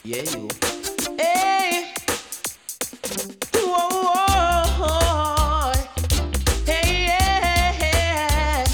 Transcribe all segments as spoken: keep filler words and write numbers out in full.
Yeah, you. Hey, whoa, whoa, hey, yeah,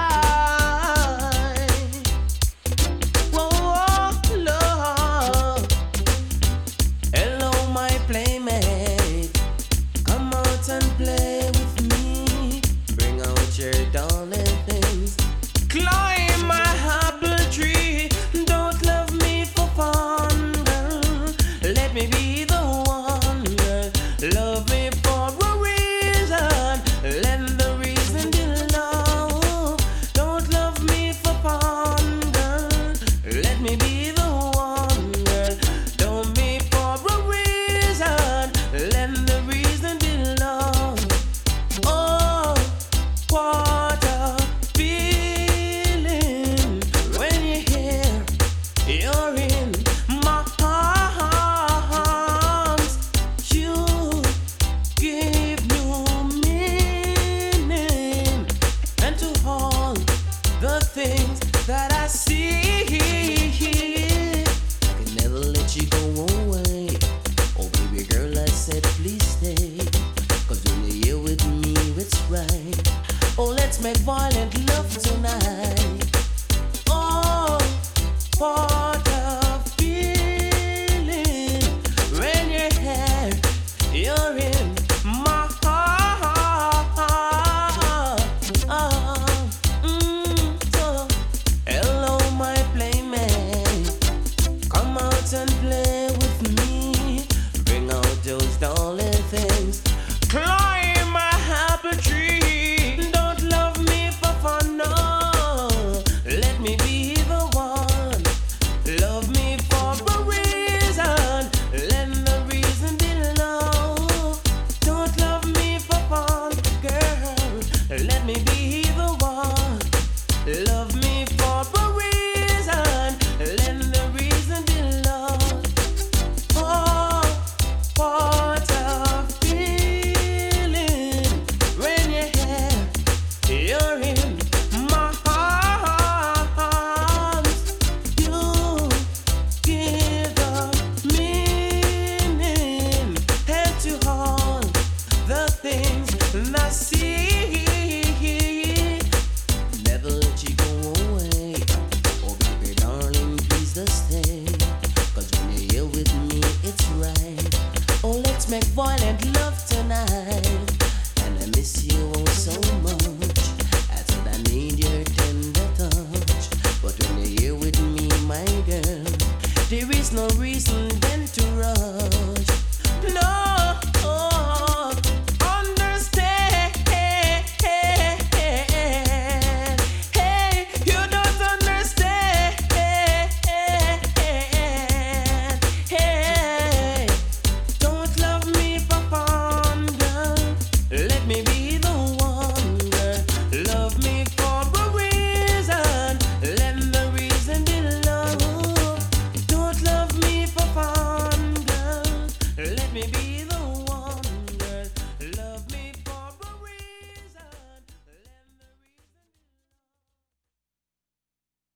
I, whoa, whoa, love. Hello, my playmate. Come out and play with me. Bring out your darling things. Climb my apple tree. Don't love me for fun, girl. Let me be the one, girl. Love me for a reason. Let the reason be love. Don't love me for fun, girl. Let me be the one, girl. Don't me for a reason. Let the reason be love. Oh, what a feeling when you're here, you're in my arms. You give new meaning and to all the things that I see. I can never let you go away. Oh, baby girl, I said please stay. Cause when you're here with me, it's right. Oh, let's make violent love tonight. Oh, what a feeling when you're here, you're in my heart. Mm, so, hello, my playmate. Come out and play with me. Bring out those darling things. Climb my apple tree. Don't love me for fun, no. Let me be the one. Love me for a reason. Let the reason be love. Don't love me for fun, girl. Let me be the one. Love me for a reason. Let the reason be love. Oh, what a feeling when you're here, you're in my arms. You give the meaning and to all the things I see. Never let you go away. Oh, baby, darling, please just stay. Cause when you're here with me, it's right. Oh, let's make violent love tonight. And I miss you oh so much. I said I need your tender touch. But when you're here with me, my girl, there is no reason